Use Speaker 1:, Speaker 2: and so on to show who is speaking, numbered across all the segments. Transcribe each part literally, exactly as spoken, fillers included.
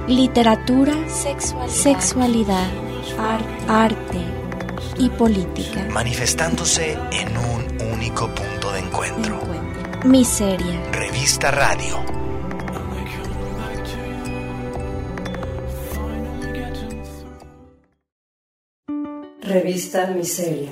Speaker 1: literatura, sexualidad, sexualidad ar- arte y política,
Speaker 2: manifestándose en un único punto de encuentro.
Speaker 1: encuentro. Miseria.
Speaker 2: Revista Radio.
Speaker 3: Revista Miseria.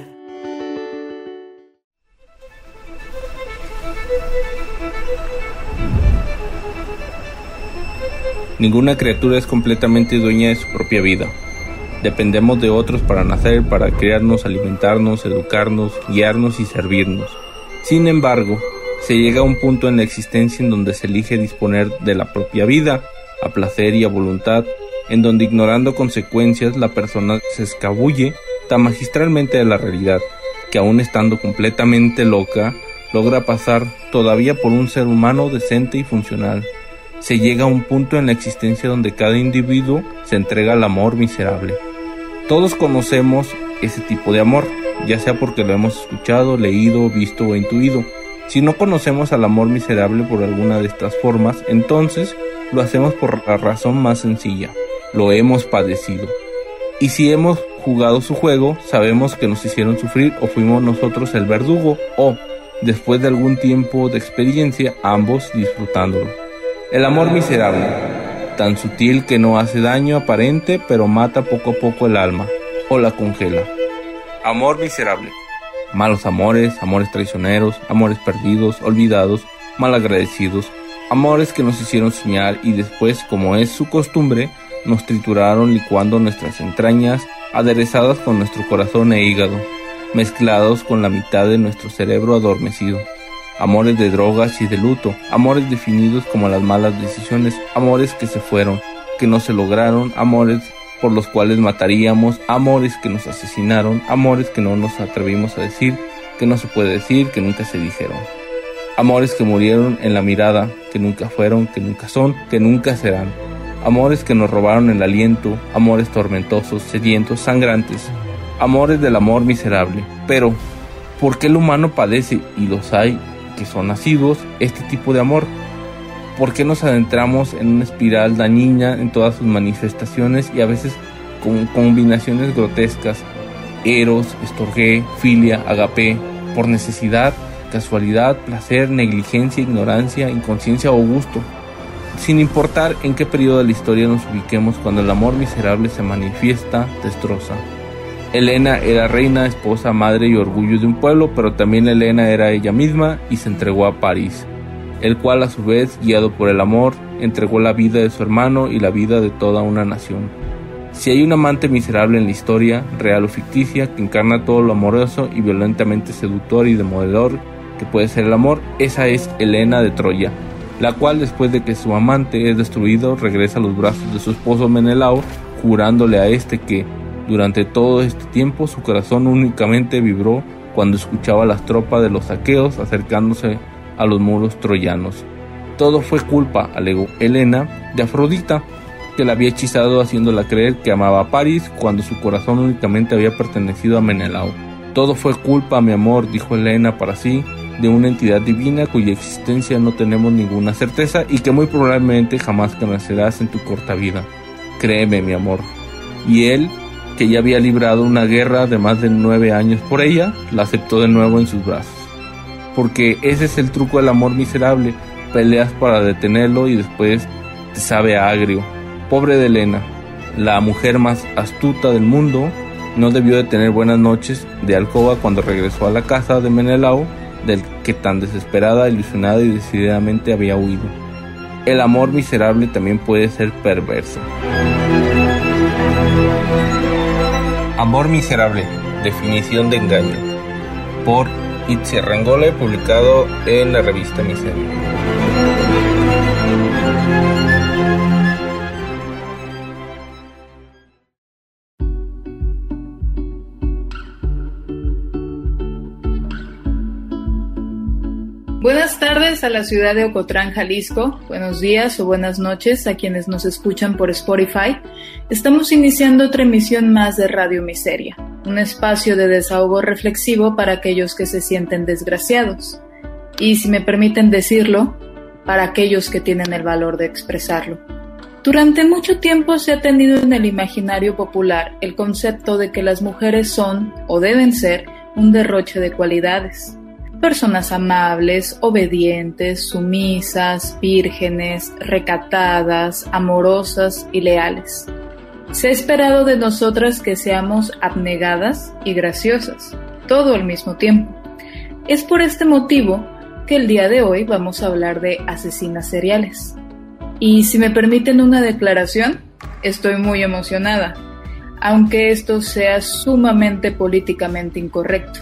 Speaker 4: Ninguna criatura es completamente dueña de su propia vida. Dependemos de otros para nacer, para criarnos, alimentarnos, educarnos, guiarnos y servirnos. Sin embargo, se llega a un punto en la existencia en donde se elige disponer de la propia vida, a placer y a voluntad, en donde ignorando consecuencias la persona se escabulle tan magistralmente de la realidad, que aún estando completamente loca, logra pasar todavía por un ser humano decente y funcional. Se llega a un punto en la existencia donde cada individuo se entrega al amor miserable. Todos conocemos ese tipo de amor, ya sea porque lo hemos escuchado, leído, visto o intuido. Si no conocemos al amor miserable por alguna de estas formas, entonces lo hacemos por la razón más sencilla: lo hemos padecido. Y si hemos jugado su juego, sabemos que nos hicieron sufrir o fuimos nosotros el verdugo, o, después de algún tiempo de experiencia, ambos disfrutándolo. El amor miserable, tan sutil que no hace daño aparente, pero mata poco a poco el alma, o la congela. Amor miserable. Malos amores, amores traicioneros, amores perdidos, olvidados, malagradecidos, amores que nos hicieron soñar y después, como es su costumbre, nos trituraron licuando nuestras entrañas, aderezadas con nuestro corazón e hígado, mezclados con la mitad de nuestro cerebro adormecido. Amores de drogas y de luto, amores definidos como las malas decisiones, amores que se fueron, que no se lograron, amores por los cuales mataríamos, amores que nos asesinaron, amores que no nos atrevimos a decir, que no se puede decir, que nunca se dijeron. Amores que murieron en la mirada, que nunca fueron, que nunca son, que nunca serán. Amores que nos robaron el aliento, amores tormentosos, sedientos, sangrantes, amores del amor miserable. Pero, ¿por qué el humano padece, y los hay que son nacidos, este tipo de amor? ¿Por qué nos adentramos en una espiral dañina en todas sus manifestaciones y a veces con combinaciones grotescas? Eros, estorgé, filia, agapé, por necesidad, casualidad, placer, negligencia, ignorancia, inconsciencia o gusto. Sin importar en qué periodo de la historia nos ubiquemos, cuando el amor miserable se manifiesta, destroza. Helena era reina, esposa, madre y orgullo de un pueblo, pero también Helena era ella misma y se entregó a París, el cual a su vez, guiado por el amor, entregó la vida de su hermano y la vida de toda una nación. Si hay un amante miserable en la historia, real o ficticia, que encarna todo lo amoroso y violentamente seductor y demoledor que puede ser el amor, esa es Helena de Troya, la cual, después de que su amante es destruido, regresa a los brazos de su esposo Menelao, jurándole a este que, durante todo este tiempo, su corazón únicamente vibró cuando escuchaba a las tropas de los aqueos acercándose a los muros troyanos. Todo fue culpa, alegó Helena, de Afrodita, que la había hechizado haciéndola creer que amaba a París cuando su corazón únicamente había pertenecido a Menelao. Todo fue culpa, mi amor, dijo Helena para sí, de una entidad divina cuya existencia no tenemos ninguna certeza y que muy probablemente jamás conocerás en tu corta vida. Créeme, mi amor. Y él, que ya había librado una guerra de más de nueve años por ella, la aceptó de nuevo en sus brazos. Porque ese es el truco del amor miserable: peleas para detenerlo y después te sabe a agrio. Pobre de Helena, la mujer más astuta del mundo, no debió de tener buenas noches de alcoba cuando regresó a la casa de Menelao, del que tan desesperada, ilusionada y decididamente había huido. El amor miserable también puede ser perverso. Amor miserable, definición de engaño, por Itziarrangole, publicado en la revista Miseria.
Speaker 5: Buenas tardes a la ciudad de Ocotlán, Jalisco. Buenos días o buenas noches a quienes nos escuchan por Spotify. Estamos iniciando otra emisión más de Radio Miseria, un espacio de desahogo reflexivo para aquellos que se sienten desgraciados. Y, si me permiten decirlo, para aquellos que tienen el valor de expresarlo. Durante mucho tiempo se ha tenido en el imaginario popular el concepto de que las mujeres son, o deben ser, un derroche de cualidades. Personas amables, obedientes, sumisas, vírgenes, recatadas, amorosas y leales. Se ha esperado de nosotras que seamos abnegadas y graciosas, todo al mismo tiempo. Es por este motivo que el día de hoy vamos a hablar de asesinas seriales. Y si me permiten una declaración, estoy muy emocionada, aunque esto sea sumamente políticamente incorrecto.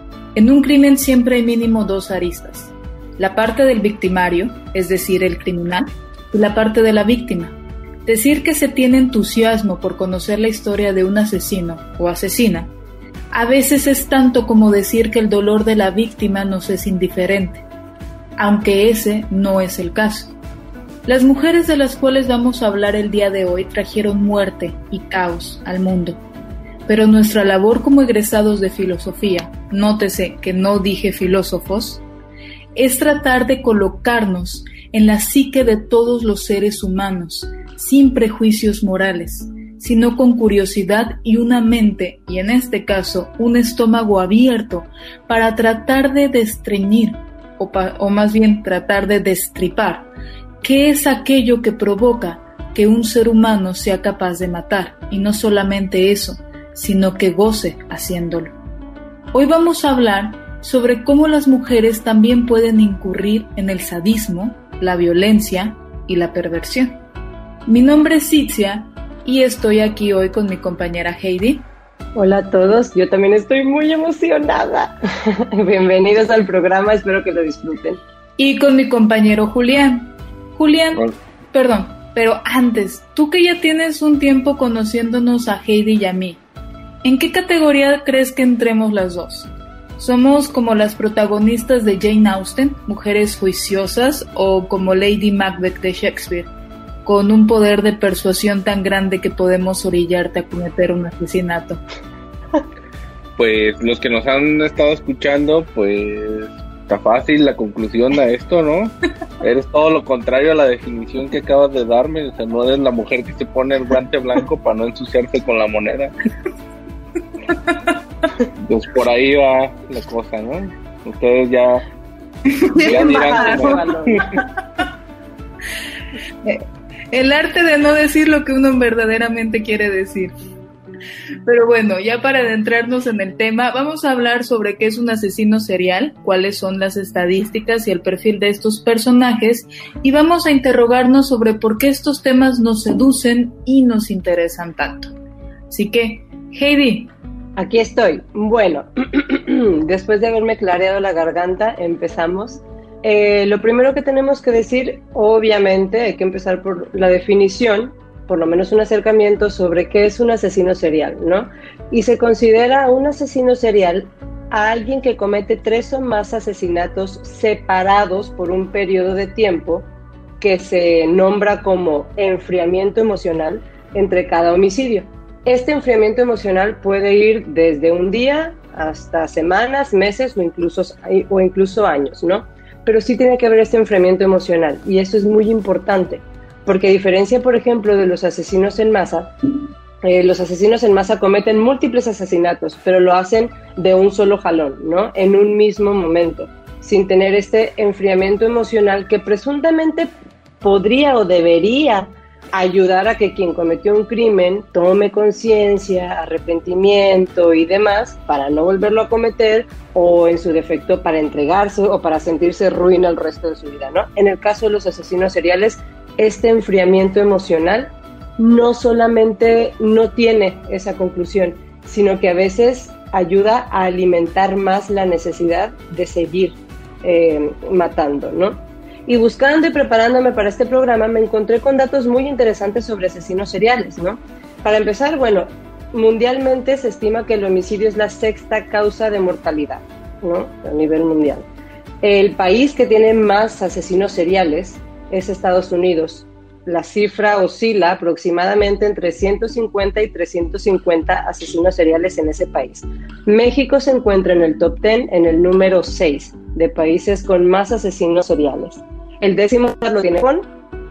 Speaker 5: En un crimen siempre hay mínimo dos aristas, la parte del victimario, es decir, el criminal, y la parte de la víctima. Decir que se tiene entusiasmo por conocer la historia de un asesino o asesina, a veces es tanto como decir que el dolor de la víctima nos es indiferente, aunque ese no es el caso. Las mujeres de las cuales vamos a hablar el día de hoy trajeron muerte y caos al mundo, pero nuestra labor como egresados de filosofía, nótese que no dije filósofos, es tratar de colocarnos en la psique de todos los seres humanos, sin prejuicios morales, sino con curiosidad y una mente, y en este caso un estómago abierto, para tratar de destreñir, o, pa- o más bien tratar de destripar, qué es aquello que provoca que un ser humano sea capaz de matar, y no solamente eso, sino que goce haciéndolo. Hoy vamos a hablar sobre cómo las mujeres también pueden incurrir en el sadismo, la violencia y la perversión. Mi nombre es Citzia y estoy aquí hoy con mi compañera Heidi.
Speaker 3: Hola a todos, yo también estoy muy emocionada. Bienvenidos al programa, espero que lo disfruten.
Speaker 5: Y con mi compañero Julián. Julián, Hola. Perdón, pero antes, tú que ya tienes un tiempo conociéndonos a Heidi y a mí, ¿en qué categoría crees que entremos las dos? ¿Somos como las protagonistas de Jane Austen, mujeres juiciosas, o como Lady Macbeth de Shakespeare, con un poder de persuasión tan grande que podemos orillarte a cometer un asesinato?
Speaker 4: Pues los que nos han estado escuchando, pues está fácil la conclusión a esto, ¿no? Eres todo lo contrario a la definición que acabas de darme, o sea, no eres la mujer que se pone el guante blanco para no ensuciarse con la moneda. Pues por ahí va la cosa, ¿no? Ustedes ya, ya dirán que no.
Speaker 5: El arte de no decir lo que uno verdaderamente quiere decir. Pero bueno, ya para adentrarnos en el tema, vamos a hablar sobre qué es un asesino serial, cuáles son las estadísticas y el perfil de estos personajes, y vamos a interrogarnos sobre por qué estos temas nos seducen y nos interesan tanto. Así que, Heidi.
Speaker 3: Aquí estoy. Bueno, después de haberme clareado la garganta, empezamos. Eh, lo primero que tenemos que decir, obviamente, hay que empezar por la definición, por lo menos un acercamiento sobre qué es un asesino serial, ¿no? Y se considera un asesino serial a alguien que comete tres o más asesinatos separados por un periodo de tiempo que se nombra como enfriamiento emocional entre cada homicidio. Este enfriamiento emocional puede ir desde un día hasta semanas, meses o incluso, o incluso años, ¿no? Pero sí tiene que haber este enfriamiento emocional, y eso es muy importante, porque a diferencia, por ejemplo, de los asesinos en masa, eh, los asesinos en masa cometen múltiples asesinatos, pero lo hacen de un solo jalón, ¿no? En un mismo momento, sin tener este enfriamiento emocional que presuntamente podría o debería ayudar a que quien cometió un crimen tome conciencia, arrepentimiento y demás para no volverlo a cometer, o en su defecto para entregarse o para sentirse ruina el resto de su vida, ¿no? En el caso de los asesinos seriales, este enfriamiento emocional no solamente no tiene esa conclusión, sino que a veces ayuda a alimentar más la necesidad de seguir eh, matando, ¿no? Y buscando y preparándome para este programa me encontré con datos muy interesantes sobre asesinos seriales, ¿no? Para empezar, bueno, mundialmente se estima que el homicidio es la sexta causa de mortalidad, ¿no? A nivel mundial. El país que tiene más asesinos seriales es Estados Unidos. La cifra oscila aproximadamente entre ciento cincuenta y trescientos cincuenta asesinos seriales en ese país. México se encuentra en el top diez, en el número seis de países con más asesinos seriales. El décimo lugar lo tiene Japón,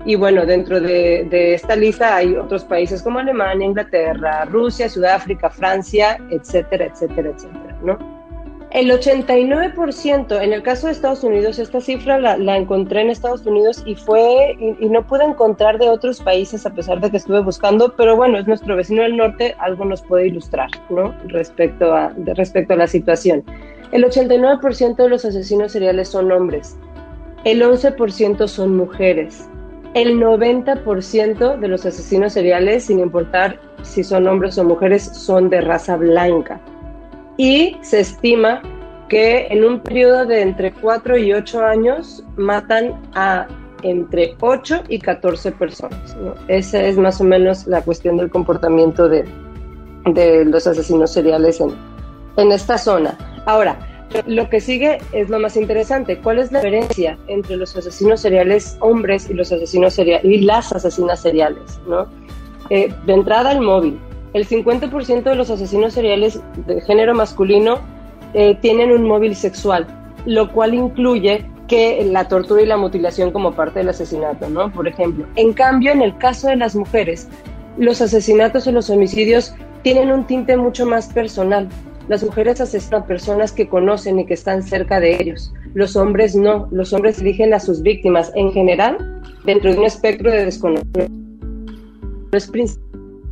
Speaker 3: Y bueno, dentro de, de esta lista hay otros países como Alemania, Inglaterra, Rusia, Sudáfrica, Francia, etcétera, etcétera, etcétera, ¿no? El ochenta y nueve por ciento, en el caso de Estados Unidos, esta cifra la, la encontré en Estados Unidos y fue y, y no pude encontrar de otros países a pesar de que estuve buscando, pero bueno, es nuestro vecino del norte, algo nos puede ilustrar, ¿no? Respecto a, de, respecto a la situación. El ochenta y nueve por ciento de los asesinos seriales son hombres, el once por ciento son mujeres. El noventa por ciento de los asesinos seriales, sin importar si son hombres o mujeres, son de raza blanca. Y se estima que en un periodo de entre cuatro y ocho años matan a entre ocho y catorce personas, ¿no? Esa es más o menos la cuestión del comportamiento de, de los asesinos seriales en, en esta zona. Ahora, lo que sigue es lo más interesante. ¿Cuál es la diferencia entre los asesinos seriales hombres y los asesinos seriales y las asesinas seriales, ¿no? Eh, de entrada, el móvil. El cincuenta por ciento de los asesinos seriales de género masculino eh, tienen un móvil sexual, lo cual incluye que la tortura y la mutilación como parte del asesinato, ¿no? Por ejemplo. En cambio, en el caso de las mujeres, los asesinatos o los homicidios tienen un tinte mucho más personal. Las mujeres asesinan a personas que conocen y que están cerca de ellos. Los hombres no. Los hombres eligen a sus víctimas, en general, dentro de un espectro de desconocimiento. Es principal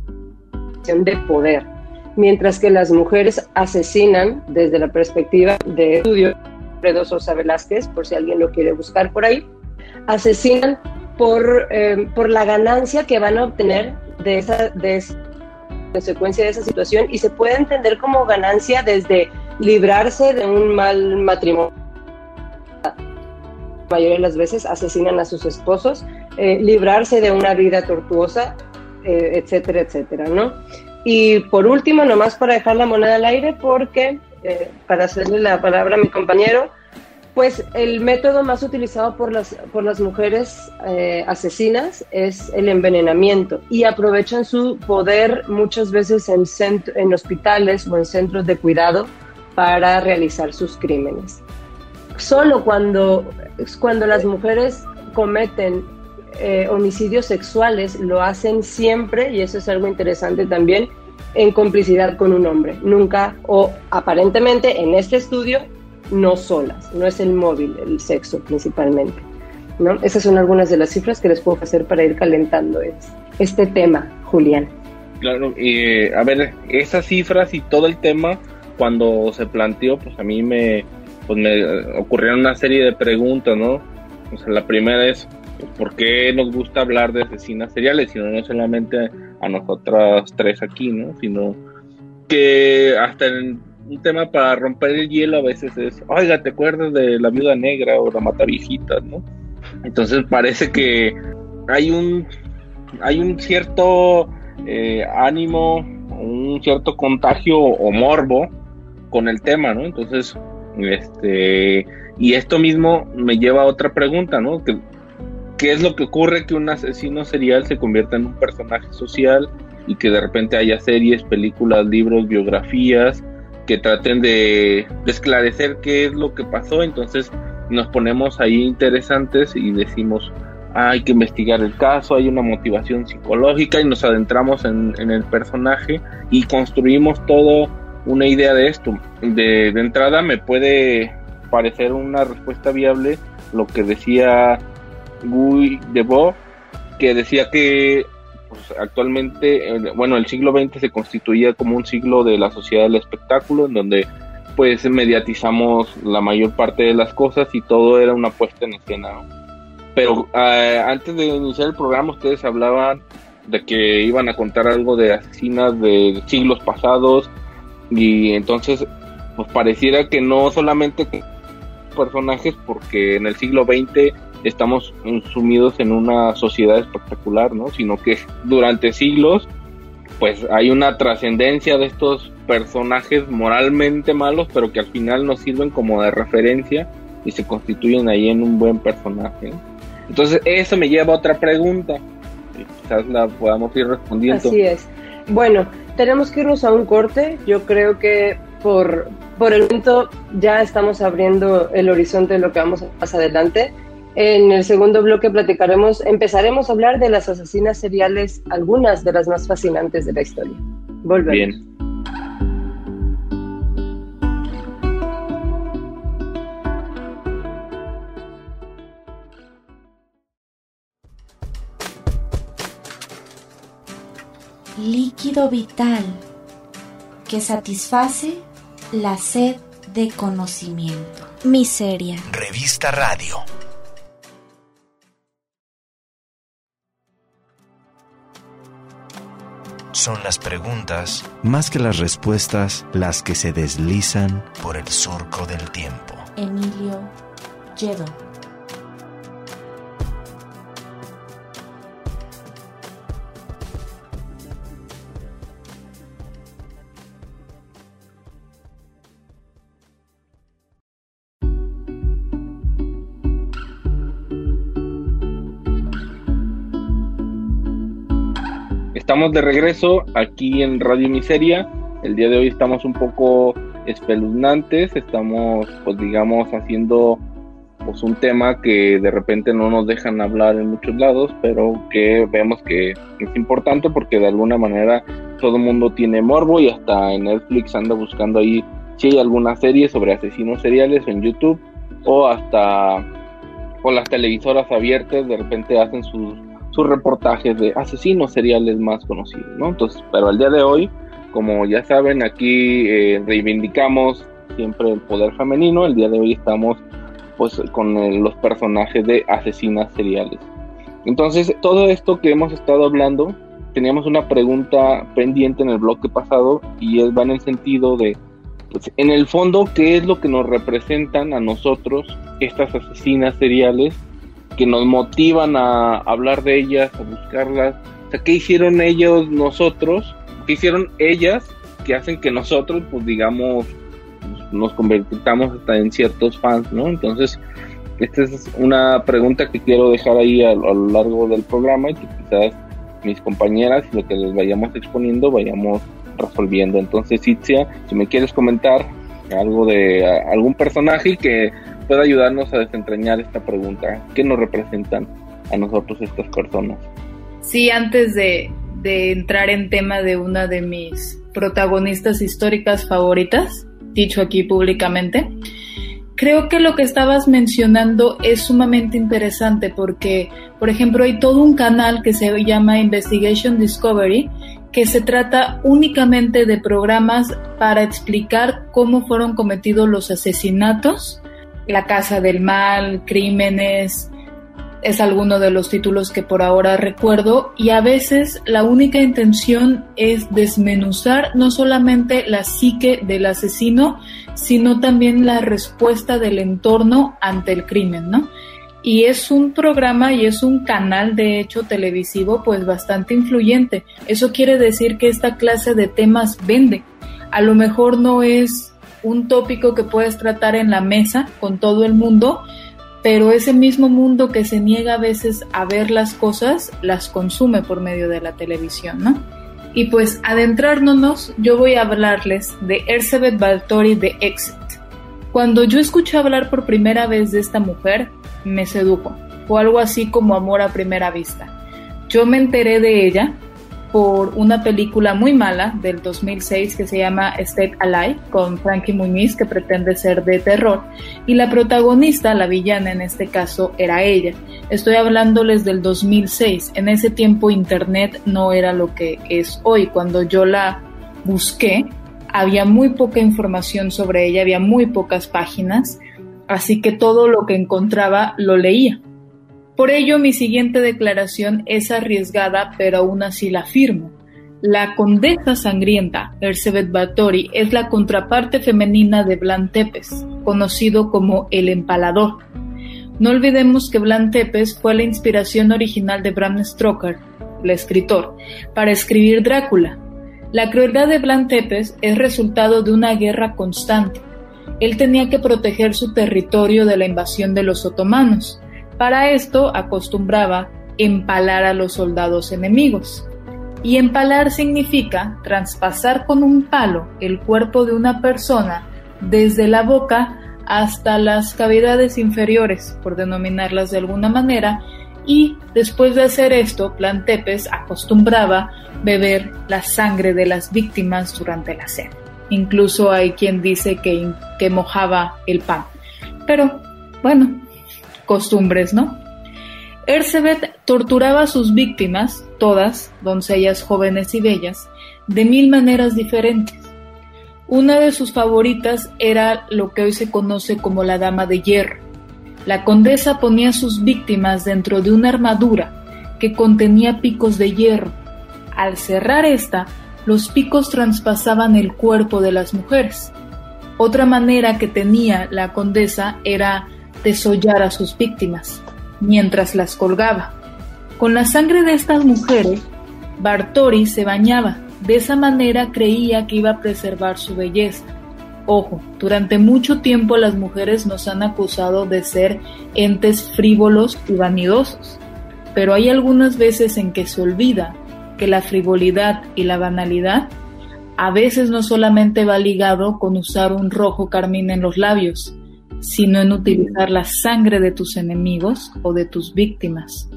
Speaker 3: de poder. Mientras que las mujeres asesinan, desde la perspectiva de estudio de Sosa Velázquez, por si alguien lo quiere buscar por ahí, asesinan por, eh, por la ganancia que van a obtener de esa... De esa consecuencia de esa situación, y se puede entender como ganancia desde librarse de un mal matrimonio. La mayoría de las veces asesinan a sus esposos, eh, librarse de una vida tortuosa, eh, etcétera, etcétera, ¿no? Y por último, nomás para dejar la moneda al aire, porque eh, para hacerle la palabra a mi compañero, pues el método más utilizado por las, por las mujeres eh, asesinas es el envenenamiento, y aprovechan su poder muchas veces en, centro, en hospitales o en centros de cuidado para realizar sus crímenes. Solo cuando, cuando las mujeres cometen eh, homicidios sexuales, lo hacen siempre, y eso es algo interesante también, en complicidad con un hombre. Nunca, o aparentemente en este estudio, no solas, no es el móvil, el sexo principalmente, ¿no? Esas son algunas de las cifras que les puedo hacer para ir calentando este tema, Julián.
Speaker 4: Claro, y a ver, esas cifras y todo el tema, cuando se planteó, pues a mí me, pues me ocurrieron una serie de preguntas, ¿no? O sea, la primera es, pues, ¿por qué nos gusta hablar de asesinas seriales? Sino no solamente a nosotras tres aquí, ¿no? Sino que hasta en un tema para romper el hielo a veces es, oiga, ¿te acuerdas de La Viuda Negra o La Mataviejitas, no? Entonces parece que hay un hay un cierto eh, ánimo, un cierto contagio o morbo con el tema, ¿no? Entonces, este, y esto mismo me lleva a otra pregunta, ¿no? Que, ¿qué es lo que ocurre que un asesino serial se convierta en un personaje social y que de repente haya series, películas, libros, biografías que traten de, de esclarecer qué es lo que pasó? Entonces nos ponemos ahí interesantes y decimos, ah, hay que investigar el caso, hay una motivación psicológica, y nos adentramos en, en el personaje y construimos todo una idea de esto. De, de entrada me puede parecer una respuesta viable lo que decía Guy Debord, que decía que pues, actualmente, bueno, el siglo veinte se constituía como un siglo de la sociedad del espectáculo, en donde pues mediatizamos la mayor parte de las cosas y todo era una puesta en escena, ¿no? Pero eh, antes de iniciar el programa ustedes hablaban de que iban a contar algo de asesinas de siglos pasados, y entonces pues pareciera que no solamente que personajes, porque en el siglo veinte estamos sumidos en una sociedad espectacular, ¿no? Sino que durante siglos pues hay una trascendencia de estos personajes moralmente malos, pero que al final nos sirven como de referencia y se constituyen ahí en un buen personaje, ¿no? Entonces eso me lleva a otra pregunta, y quizás la podamos ir respondiendo.
Speaker 3: Así es. Bueno, tenemos que irnos a un corte. Yo creo que por, por el momento ya estamos abriendo el horizonte de lo que vamos a más adelante. En el segundo bloque platicaremos, empezaremos a hablar de las asesinas seriales, algunas de las más fascinantes de la historia. Volvemos.
Speaker 4: Bien.
Speaker 1: Líquido vital que satisface la sed de conocimiento. Miseria.
Speaker 2: Revista Radio. Son las preguntas, más que las respuestas, las que se deslizan por el surco del tiempo.
Speaker 1: Emilio Lledó.
Speaker 4: Estamos de regreso aquí en Radio Miseria. El día de hoy estamos un poco espeluznantes, estamos pues digamos haciendo pues un tema que de repente no nos dejan hablar en muchos lados, pero que vemos que es importante porque de alguna manera todo el mundo tiene morbo y hasta en Netflix anda buscando ahí si hay alguna serie sobre asesinos seriales en YouTube, o hasta o las televisoras abiertas de repente hacen sus sus reportajes de asesinos seriales más conocidos, ¿no? Entonces, pero al día de hoy, como ya saben, aquí eh, reivindicamos siempre el poder femenino. El día de hoy estamos pues con el, los personajes de asesinas seriales. Entonces, todo esto que hemos estado hablando, teníamos una pregunta pendiente en el bloque pasado y es, va en el sentido de, pues, en el fondo, ¿qué es lo que nos representan a nosotros estas asesinas seriales que nos motivan a hablar de ellas, a buscarlas? O sea, ¿qué hicieron ellos, nosotros? ¿Qué hicieron ellas que hacen que nosotros, pues digamos, nos convirtamos hasta en ciertos fans, ¿no? Entonces, esta es una pregunta que quiero dejar ahí a, a lo largo del programa y que quizás mis compañeras, lo que les vayamos exponiendo, vayamos resolviendo. Entonces, Itzia, si me quieres comentar algo de a, algún personaje que pueda ayudarnos a desentrañar esta pregunta. ¿Qué nos representan a nosotros estas personas?
Speaker 5: Sí, antes de, de entrar en tema de una de mis protagonistas históricas favoritas, dicho aquí públicamente, creo que lo que estabas mencionando es sumamente interesante porque, por ejemplo, hay todo un canal que se llama Investigation Discovery, que se trata únicamente de programas para explicar cómo fueron cometidos los asesinatos, la casa del mal, crímenes, es alguno de los títulos que por ahora recuerdo, y a veces la única intención es desmenuzar no solamente la psique del asesino, sino también la respuesta del entorno ante el crimen, ¿no? Y es un programa y es un canal, de hecho, televisivo, pues bastante influyente. Eso quiere decir que esta clase de temas vende. A lo mejor no es un tópico que puedes tratar en la mesa con todo el mundo, pero ese mismo mundo que se niega a veces a ver las cosas, las consume por medio de la televisión, ¿no? Y pues adentrándonos, yo voy a hablarles de Elizabeth Bathory de Exit. Cuando yo escuché hablar por primera vez de esta mujer, me sedujo. Fue algo así como amor a primera vista. Yo me enteré de ella por una película muy mala del dos mil seis que se llama Stay Alive, con Frankie Muniz, que pretende ser de terror, y la protagonista, la villana en este caso, era ella. Estoy hablándoles del dos mil seis. En ese tiempo internet no era lo que es hoy. Cuando yo la busqué, había muy poca información sobre ella, había muy pocas páginas, así que todo lo que encontraba lo leía. Por ello, mi siguiente declaración es arriesgada, pero aún así la afirmo. La condesa sangrienta, Elizabeth Bathory, es la contraparte femenina de Vlad Tepes, conocido como el Empalador. No olvidemos que Vlad Tepes fue la inspiración original de Bram Stoker, el escritor, para escribir Drácula. La crueldad de Vlad Tepes es resultado de una guerra constante. Él tenía que proteger su territorio de la invasión de los otomanos. Para esto acostumbraba empalar a los soldados enemigos. Y empalar significa traspasar con un palo el cuerpo de una persona desde la boca hasta las cavidades inferiores, por denominarlas de alguna manera, y después de hacer esto, Plantepes acostumbraba beber la sangre de las víctimas durante la cena. Incluso hay quien dice que, que mojaba el pan. Pero, bueno, costumbres, ¿no? Ersebet torturaba a sus víctimas, todas, doncellas jóvenes y bellas, de mil maneras diferentes. Una de sus favoritas era lo que hoy se conoce como la Dama de Hierro. La condesa ponía a sus víctimas dentro de una armadura que contenía picos de hierro. Al cerrar esta, los picos traspasaban el cuerpo de las mujeres. Otra manera que tenía la condesa era desollar a sus víctimas, mientras las colgaba. Con la sangre de estas mujeres, Báthory se bañaba. De esa manera creía que iba a preservar su belleza. Ojo, durante mucho tiempo las mujeres nos han acusado de ser entes frívolos y vanidosos, pero hay algunas veces en que se olvida que la frivolidad y la banalidad a veces no solamente va ligado con usar un rojo carmín en los labios, sino en utilizar la sangre de tus enemigos o de tus víctimas.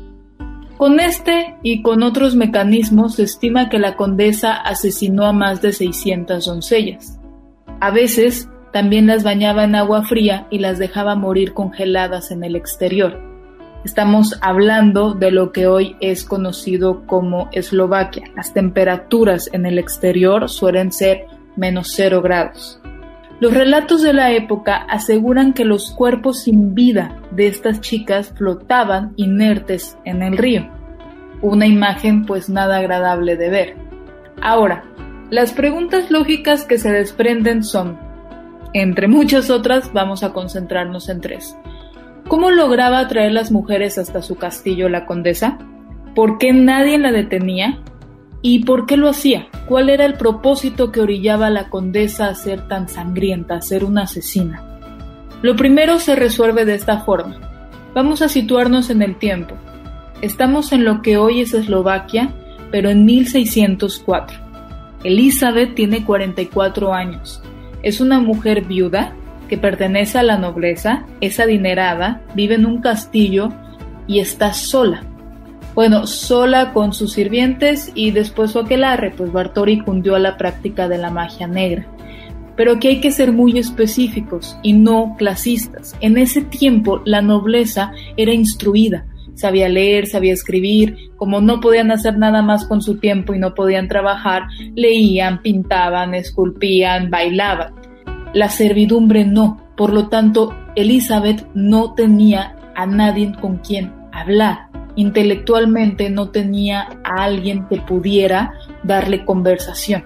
Speaker 5: Con este y con otros mecanismos se estima que la condesa asesinó a más de seiscientas doncellas. A veces también las bañaba en agua fría y las dejaba morir congeladas en el exterior. Estamos hablando de lo que hoy es conocido como Eslovaquia. Las temperaturas en el exterior suelen ser menos cero grados. Los relatos de la época aseguran que los cuerpos sin vida de estas chicas flotaban inertes en el río. Una imagen pues nada agradable de ver. Ahora, las preguntas lógicas que se desprenden son, entre muchas otras, vamos a concentrarnos en tres. ¿Cómo lograba atraer las mujeres hasta su castillo la condesa? ¿Por qué nadie la detenía? ¿Y por qué lo hacía? ¿Cuál era el propósito que orillaba a la condesa a ser tan sangrienta, a ser una asesina? Lo primero se resuelve de esta forma. Vamos a situarnos en el tiempo. Estamos en lo que hoy es Eslovaquia, pero en mil seiscientos cuatro. Elizabeth tiene cuarenta y cuatro años. Es una mujer viuda que pertenece a la nobleza, es adinerada, vive en un castillo y está sola. Bueno, sola con sus sirvientes y después su aquelarre, pues Báthory cundió a la práctica de la magia negra. Pero aquí hay que ser muy específicos y no clasistas. En ese tiempo la nobleza era instruida, sabía leer, sabía escribir. Como no podían hacer nada más con su tiempo y no podían trabajar, leían, pintaban, esculpían, bailaban. La servidumbre no, por lo tanto Elizabeth no tenía a nadie con quien hablar. Intelectualmente no tenía a alguien que pudiera darle conversación.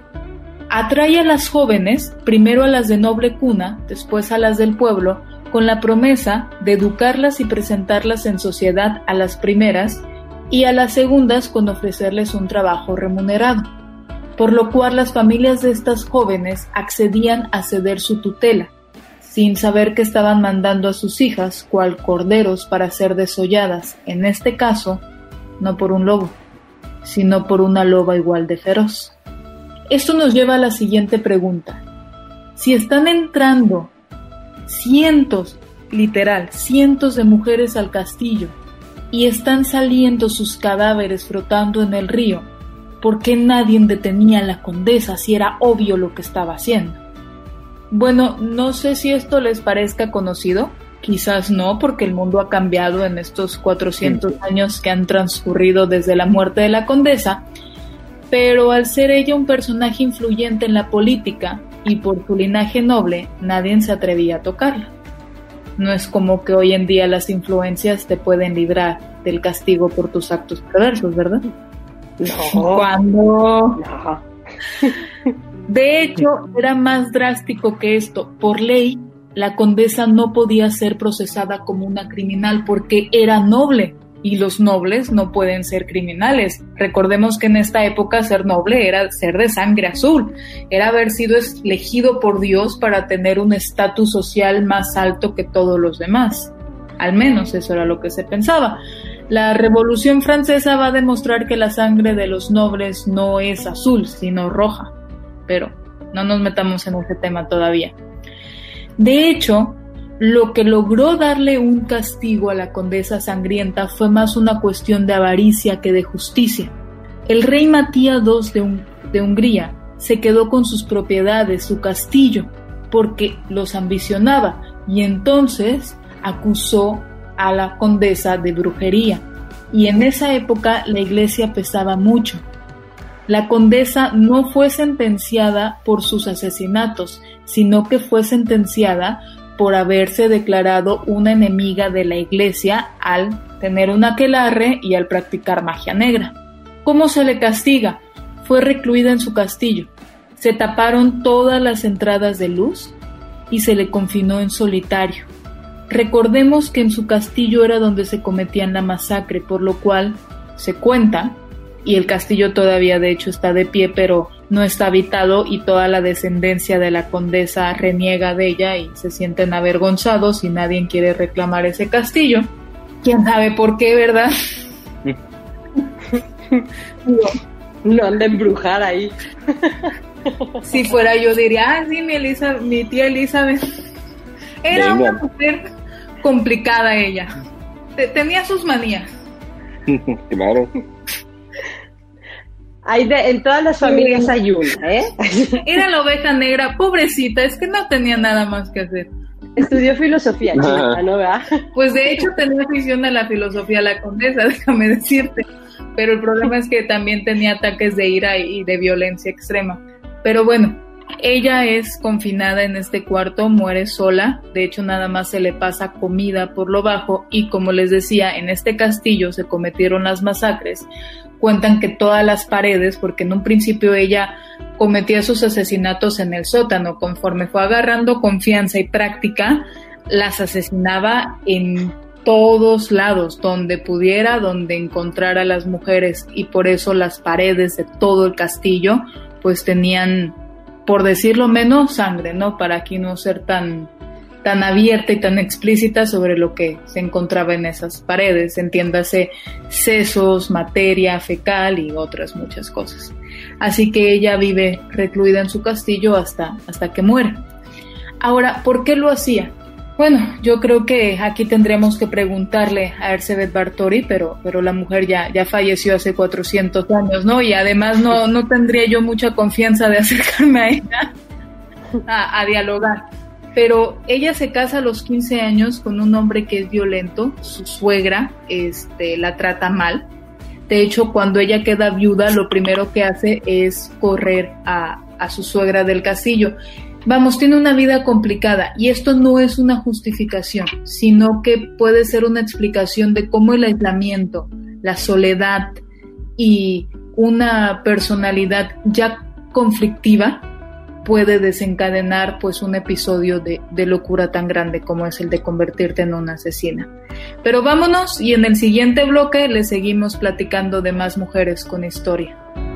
Speaker 5: Atrae a las jóvenes, primero a las de noble cuna, después a las del pueblo, con la promesa de educarlas y presentarlas en sociedad a las primeras y a las segundas con ofrecerles un trabajo remunerado, por lo cual las familias de estas jóvenes accedían a ceder su tutela, sin saber que estaban mandando a sus hijas cual corderos para ser desolladas, en este caso, no por un lobo, sino por una loba igual de feroz. Esto nos lleva a la siguiente pregunta. Si están entrando cientos, literal, cientos de mujeres al castillo y están saliendo sus cadáveres flotando en el río, ¿por qué nadie detenía a la condesa si era obvio lo que estaba haciendo? Bueno, no sé si esto les parezca conocido, quizás no, porque el mundo ha cambiado en estos cuatrocientos años que han transcurrido desde la muerte de la condesa, pero al ser ella un personaje influyente en la política y por su linaje noble, nadie se atrevía a tocarla. No es como que hoy en día las influencias te pueden librar del castigo por tus actos perversos, ¿verdad?
Speaker 3: No.
Speaker 5: Cuando...
Speaker 3: No.
Speaker 5: De hecho, era más drástico que esto. Por ley, la condesa no podía ser procesada como una criminal porque era noble y los nobles no pueden ser criminales. Recordemos que en esta época ser noble era ser de sangre azul, era haber sido elegido por Dios para tener un estatus social más alto que todos los demás. Al menos eso era lo que se pensaba. La Revolución Francesa va a demostrar que la sangre de los nobles no es azul, sino roja. Pero no nos metamos en ese tema todavía. De hecho, Lo que logró darle un castigo a la condesa sangrienta fue más una cuestión de avaricia que de justicia. El rey Matías segundo de, Un- de Hungría se quedó con sus propiedades, su castillo, porque los ambicionaba, y entonces acusó a la condesa de brujería. Y en esa época la iglesia pesaba mucho. La condesa no fue sentenciada por sus asesinatos, sino que fue sentenciada por haberse declarado una enemiga de la iglesia al tener un aquelarre y al practicar magia negra. ¿Cómo se le castiga? Fue recluida en su castillo. Se taparon todas las entradas de luz y se le confinó en solitario. Recordemos que en su castillo era donde se cometían la masacre, por lo cual se cuenta, y el castillo todavía de hecho está de pie, pero no está habitado, y toda la descendencia de la condesa reniega de ella y se sienten avergonzados y nadie quiere reclamar ese castillo. ¿Quién sabe por qué, verdad?
Speaker 3: No anda a embrujar ahí.
Speaker 5: Si fuera yo diría, ah, sí, mi, Elisa, mi tía Elizabeth. Era
Speaker 6: Venga.
Speaker 5: una mujer complicada ella. Te- tenía sus manías.
Speaker 6: Claro.
Speaker 3: Hay de, en todas las familias hay una, ¿eh?
Speaker 5: Era la oveja negra, pobrecita, es que no tenía nada más que hacer.
Speaker 3: Estudió filosofía, chica, ¿no? ¿Verdad?
Speaker 5: Pues de hecho tenía afición a la filosofía la condesa, déjame decirte. Pero el problema es que también tenía ataques de ira y de violencia extrema. Pero bueno, ella es confinada en este cuarto, muere sola, de hecho nada más se le pasa comida por lo bajo, y como les decía, en este castillo se cometieron las masacres. Cuentan que todas las paredes, porque en un principio ella cometía sus asesinatos en el sótano, conforme fue agarrando confianza y práctica, las asesinaba en todos lados, donde pudiera, donde encontrara a las mujeres, y por eso las paredes de todo el castillo pues tenían, por decirlo menos, sangre, ¿no? Para aquí no ser tan, tan abierta y tan explícita sobre lo que se encontraba en esas paredes, entiéndase sesos, materia fecal y otras muchas cosas. Así que ella vive recluida en su castillo hasta, hasta que muere. Ahora, ¿por qué lo hacía? Bueno, yo creo que aquí tendríamos que preguntarle a Erzsébet Báthory, pero, pero la mujer ya, ya falleció hace cuatrocientos años, ¿no? Y además no, no tendría yo mucha confianza de acercarme a ella a, a dialogar. Pero ella se casa a los quince años con un hombre que es violento, su suegra este, la trata mal. De hecho, cuando ella queda viuda, lo primero que hace es correr a, a su suegra del castillo. Vamos, tiene una vida complicada, y esto no es una justificación, sino que puede ser una explicación de cómo el aislamiento, la soledad y una personalidad ya conflictiva puede desencadenar pues un episodio de, de locura tan grande como es el de convertirte en una asesina. Pero vámonos, y en el siguiente bloque le seguimos platicando de más mujeres con historia.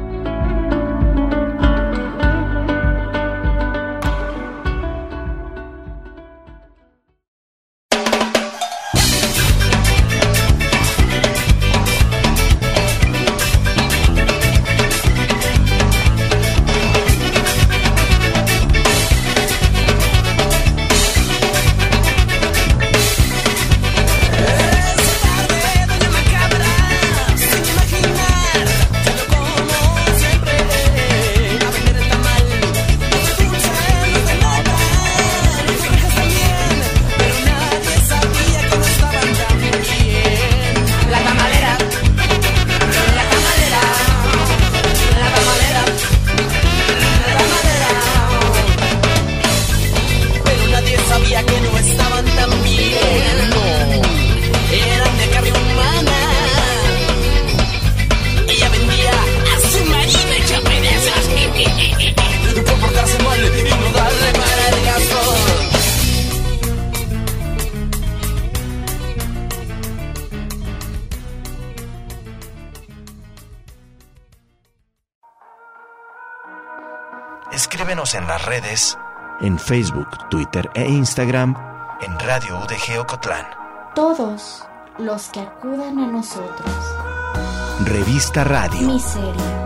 Speaker 2: Escríbenos en las redes, en Facebook, Twitter e Instagram, en Radio U D G Ocotlán.
Speaker 1: Todos los que acudan a nosotros.
Speaker 2: Revista Radio.
Speaker 1: Miseria.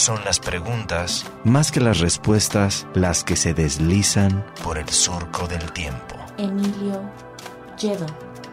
Speaker 2: son las preguntas, más que las respuestas, las que se deslizan por el surco del tiempo.
Speaker 1: Emilio Lledó.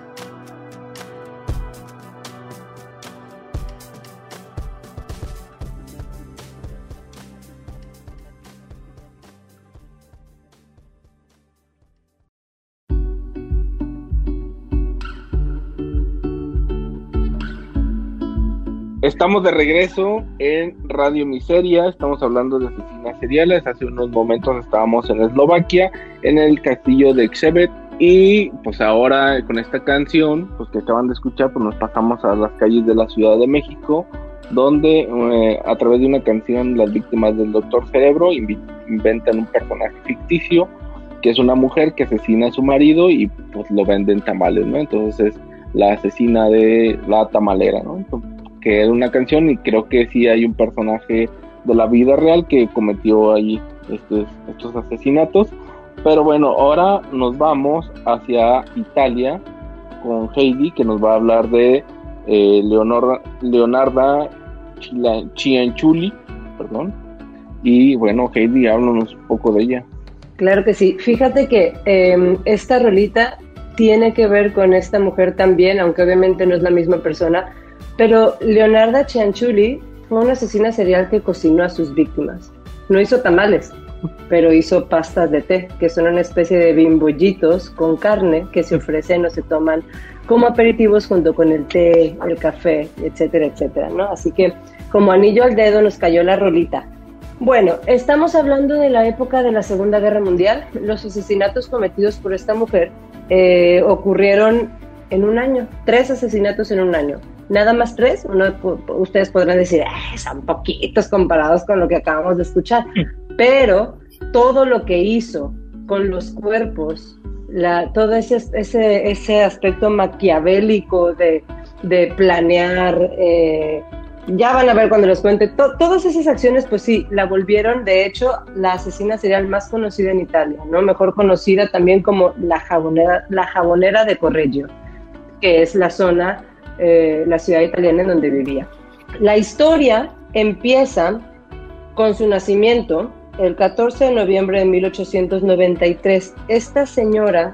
Speaker 4: Estamos de regreso en Radio Miseria, estamos hablando de asesinas seriales. Hace unos momentos estábamos en Eslovaquia, en el castillo de Křebec, y pues ahora con esta canción pues que acaban de escuchar, pues nos pasamos a las calles de la Ciudad de México, donde eh, a través de una canción las víctimas del Doctor Cerebro inv- inventan un personaje ficticio, que es una mujer que asesina a su marido y pues lo venden tamales, ¿no? Entonces es la asesina de la tamalera, ¿no? Entonces, que era una canción, y creo que sí hay un personaje de la vida real que cometió ahí estos, estos asesinatos. Pero bueno, ahora nos vamos hacia Italia con Heidi, que nos va a hablar de eh, Leonor, Leonarda Cianciulli, perdón. Y bueno, Heidi, háblanos un poco de ella.
Speaker 3: Claro que sí. Fíjate que eh, esta rolita tiene que ver con esta mujer también, aunque obviamente no es la misma persona. Pero Leonarda Cianciulli fue una asesina serial que cocinó a sus víctimas. No hizo tamales, pero hizo pastas de té, que son una especie de bimbollitos con carne que se ofrecen o se toman como aperitivos junto con el té, el café, etcétera, etcétera, ¿no? Así que como anillo al dedo nos cayó la rolita. Bueno, estamos hablando de la época de la Segunda Guerra Mundial. Los asesinatos cometidos por esta mujer eh, ocurrieron en un año, tres asesinatos en un año. Nada más tres, uno, ustedes podrán decir, eh, son poquitos comparados con lo que acabamos de escuchar, pero todo lo que hizo con los cuerpos, la, todo ese, ese, ese aspecto maquiavélico de, de planear, eh, ya van a ver cuando les cuente, to, todas esas acciones, pues sí, la volvieron, de hecho, la asesina serial más conocida en Italia, ¿no? Mejor conocida también como la jabonera, la jabonera de Correggio, que es la zona, eh, la ciudad italiana en donde vivía. La historia empieza con su nacimiento el catorce de noviembre de mil ochocientos noventa y tres. Esta señora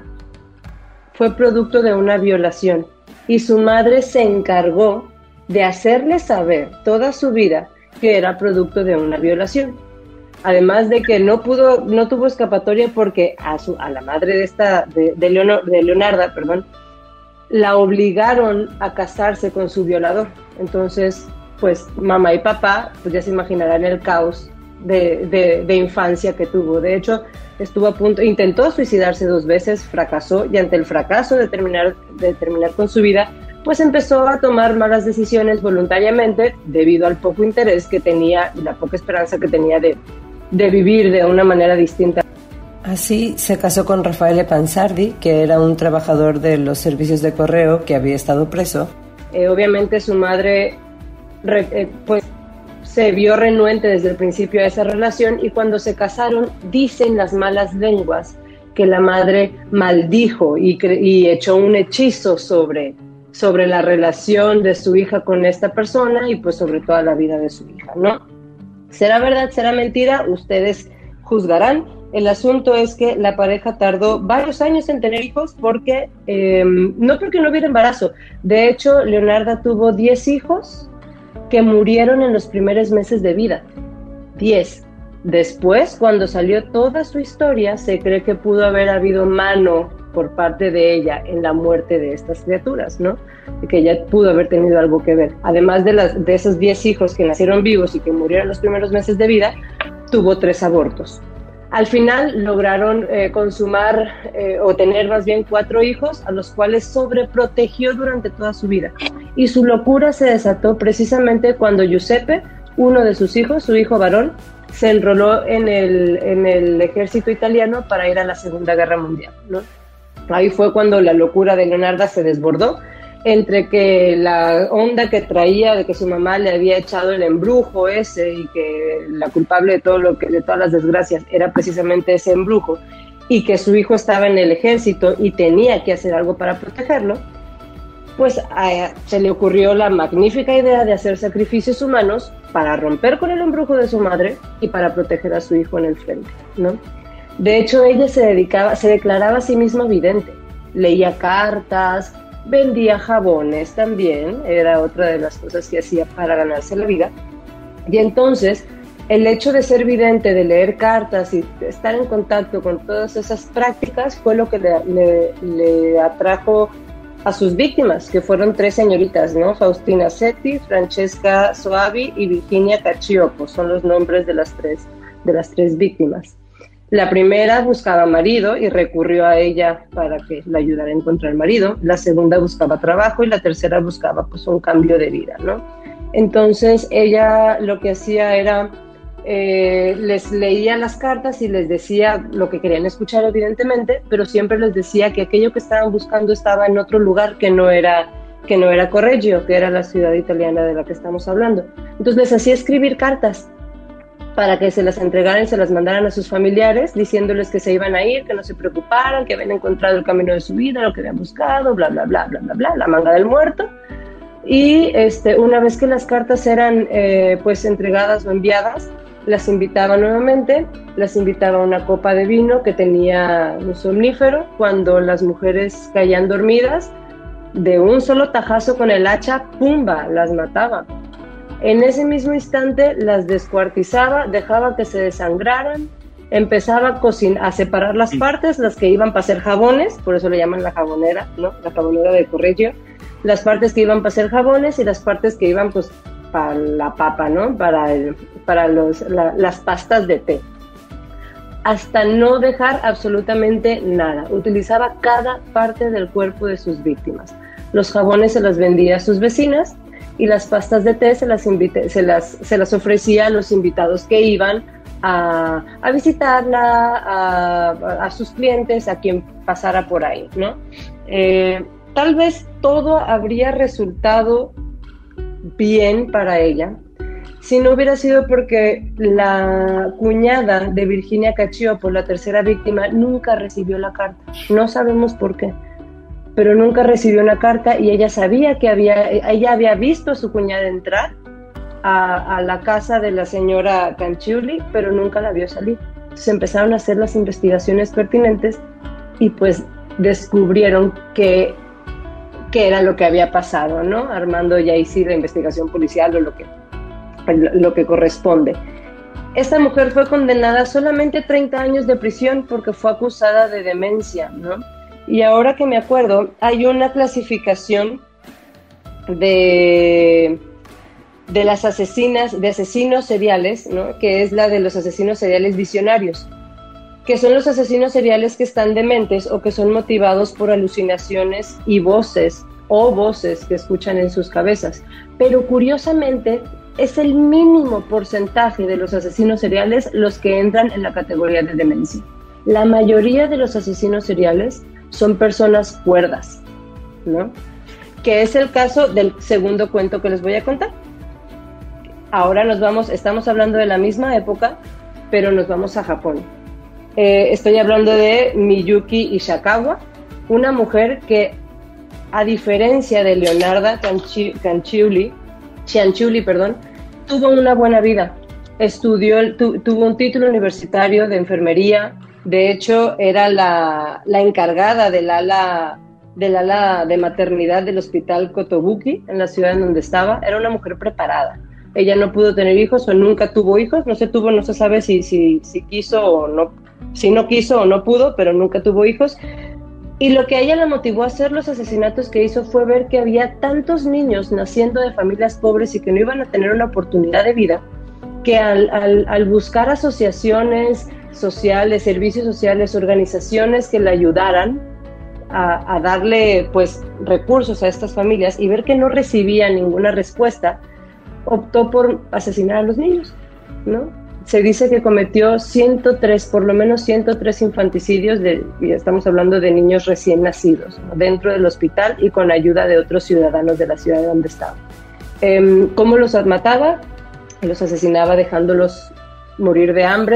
Speaker 3: fue producto de una violación y su madre se encargó de hacerle saber toda su vida que era producto de una violación. Además de que no pudo, no tuvo escapatoria porque a, su, a la madre de esta, de, de, Leonor, de Leonarda, perdón, la obligaron a casarse con su violador. Entonces, pues mamá y papá, pues ya se imaginarán el caos de, de, de infancia que tuvo. De hecho, estuvo a punto, intentó suicidarse dos veces, fracasó, y ante el fracaso de terminar, de terminar con su vida, pues empezó a tomar malas decisiones voluntariamente debido al poco interés que tenía y la poca esperanza que tenía de, de vivir de una manera distinta.
Speaker 7: Así se casó con Raffaele Pansardi, que era un trabajador de los servicios de correo que había estado preso.
Speaker 3: Eh, obviamente su madre re, eh, pues, se vio renuente desde el principio a esa relación, y cuando se casaron dicen las malas lenguas que la madre maldijo y, cre- y echó un hechizo sobre, sobre la relación de su hija con esta persona y pues sobre toda la vida de su hija, ¿no? ¿Será verdad, será mentira? Ustedes juzgarán. El asunto es que la pareja tardó varios años en tener hijos porque, eh, no porque no hubiera embarazo. De hecho, Leonarda tuvo diez hijos que murieron en los primeros meses de vida. diez. Después, cuando salió toda su historia, se cree que pudo haber habido mano por parte de ella en la muerte de estas criaturas, ¿no? Que ella pudo haber tenido algo que ver. Además de, las, de esos diez hijos que nacieron vivos y que murieron en los primeros meses de vida, tuvo tres abortos. Al final lograron eh, consumar eh, o tener más bien cuatro hijos, a los cuales sobreprotegió durante toda su vida. Y su locura se desató precisamente cuando Giuseppe, uno de sus hijos, su hijo varón, se enroló en el, en el ejército italiano para ir a la Segunda Guerra Mundial, ¿no? Ahí fue cuando la locura de Leonarda se desbordó, entre que la onda que traía de que su mamá le había echado el embrujo ese y que la culpable de todo lo que de todas las desgracias era precisamente ese embrujo, y que su hijo estaba en el ejército y tenía que hacer algo para protegerlo, pues a, se le ocurrió la magnífica idea de hacer sacrificios humanos para romper con el embrujo de su madre y para proteger a su hijo en el frente, ¿no? De hecho, ella se dedicaba, se declaraba a sí misma vidente, leía cartas, vendía jabones también, era otra de las cosas que hacía para ganarse la vida. Y entonces, el hecho de ser vidente, de leer cartas y de estar en contacto con todas esas prácticas fue lo que le, le, le atrajo a sus víctimas, que fueron tres señoritas, ¿no? Faustina Setti, Francesca Soavi y Virginia Cacioppo, son los nombres de las tres, de las tres víctimas. La primera buscaba marido y recurrió a ella para que la ayudara a encontrar marido. La segunda buscaba trabajo y la tercera buscaba pues un cambio de vida, ¿no? Entonces ella lo que hacía era eh, les leía las cartas y les decía lo que querían escuchar, evidentemente, pero siempre les decía que aquello que estaban buscando estaba en otro lugar que no era que no era Correggio, que era la ciudad italiana de la que estamos hablando. Entonces les hacía escribir cartas para que se las entregaran y se las mandaran a sus familiares, diciéndoles que se iban a ir, que no se preocuparan, que habían encontrado el camino de su vida, lo que habían buscado, bla, bla, bla, bla, bla, bla, la manga del muerto. Y este, una vez que las cartas eran eh, pues entregadas o enviadas, las invitaba nuevamente, las invitaba a una copa de vino que tenía un somnífero. Cuando las mujeres caían dormidas, de un solo tajazo con el hacha, ¡pumba!, las mataba. En ese mismo instante las descuartizaba, dejaba que se desangraran, empezaba a, cocinar, a separar las partes, las que iban para hacer jabones, por eso le llaman la jabonera, ¿no? La jabonera de Correggio, las partes que iban para hacer jabones y las partes que iban pues para la papa, ¿no? Para, el, para los, la, las pastas de té. Hasta no dejar absolutamente nada. Utilizaba cada parte del cuerpo de sus víctimas. Los jabones se los vendía a sus vecinas, y las pastas de té se las, invite, se las, se las ofrecía a los invitados que iban a, a visitarla, a, a sus clientes, a quien pasara por ahí, ¿no? Eh, tal vez todo habría resultado bien para ella si no hubiera sido porque la cuñada de Virginia Cacioppo, la tercera víctima, nunca recibió la carta. No sabemos por qué, pero nunca recibió una carta y ella sabía que había, ella había visto a su cuñada entrar a, a la casa de la señora Canciulli, pero nunca la vio salir. Entonces empezaron a hacer las investigaciones pertinentes y pues descubrieron que, que era lo que había pasado, ¿no? Armando ya ahí sí la investigación policial o lo que, lo que corresponde. Esta mujer fue condenada solamente a treinta años de prisión porque fue acusada de demencia, ¿no? Y ahora que me acuerdo, hay una clasificación de, de las asesinas, de asesinos seriales, ¿no? Que es la de los asesinos seriales visionarios, que son los asesinos seriales que están dementes o que son motivados por alucinaciones y voces, o voces que escuchan en sus cabezas. Pero curiosamente, es el mínimo porcentaje de los asesinos seriales los que entran en la categoría de demencia. La mayoría de los asesinos seriales son personas cuerdas, ¿no? Que es el caso del segundo cuento que les voy a contar. Ahora nos vamos, estamos hablando de la misma época, pero nos vamos a Japón. Eh, estoy hablando de Miyuki Ishikawa, una mujer que, a diferencia de Leonarda Canciulli, Cianciulli, perdón, tuvo una buena vida. Estudió, tu, tuvo un título universitario de enfermería. De hecho, era la, la encargada del ala, del ala de maternidad del hospital Kotobuki, en la ciudad en donde estaba. Era una mujer preparada. Ella no pudo tener hijos o nunca tuvo hijos. No se tuvo, no se sabe si, si, si quiso o no, si no quiso o no pudo, pero nunca tuvo hijos. Y lo que a ella la motivó a hacer los asesinatos que hizo fue ver que había tantos niños naciendo de familias pobres y que no iban a tener una oportunidad de vida, que al, al, al buscar asociaciones sociales, servicios sociales, organizaciones que le ayudaran a, a darle pues recursos a estas familias y ver que no recibía ninguna respuesta, optó por asesinar a los niños, ¿no? Se dice que cometió ciento tres, por lo menos ciento tres infanticidios, de, y estamos hablando de niños recién nacidos, ¿no? Dentro del hospital y con ayuda de otros ciudadanos de la ciudad donde estaba. Eh, ¿Cómo los mataba? Los asesinaba dejándolos morir de hambre